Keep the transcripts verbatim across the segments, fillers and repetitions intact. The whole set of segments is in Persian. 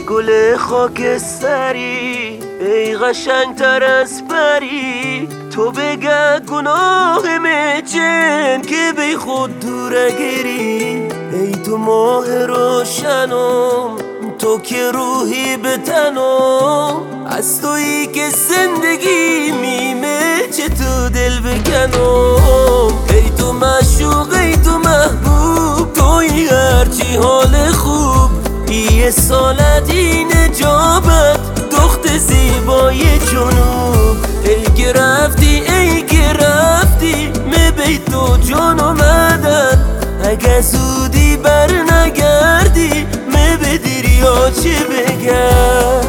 گل خاکستری، ای قشنگتر از پری، تو بگه گناهم چن که بی خود دوره گیری. ای تو ماه روشنم، تو که روحی به تنم، از تویی که زندگی میمه چه تو دل بکنم. ای تو معشوق، ای تو محبوب، توی هرچی حال خوب، یه سالتی نجابت دخت زیبای جنوب. ای که رفتی، ای که رفتی، می تو جان اومدن، اگه زودی بر نگردی می به دریا چه بگم.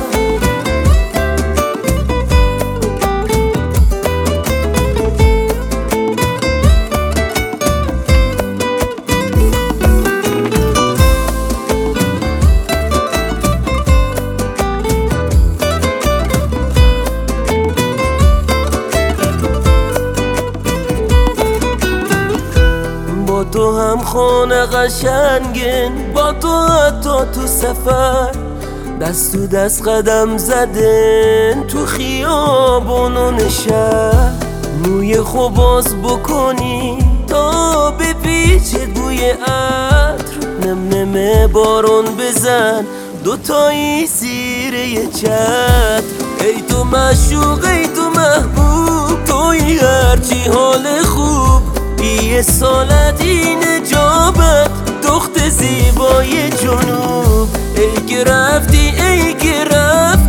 با تو هم خانه قشنگن، با تو حتی تو سفر، دست تو دست قدم زدن تو خیابون و نشر. موی خوب باز بکنی تا بپیچه بوی عطر، نم نم بارون بزن دوتایی زیر یه چتر. ای تو معشوق، ای تو محبوب، توی هرچی حال خوب، یه سالتی نجابت دخت زیبای جنوب. ای که رفتی، ای که رفتی،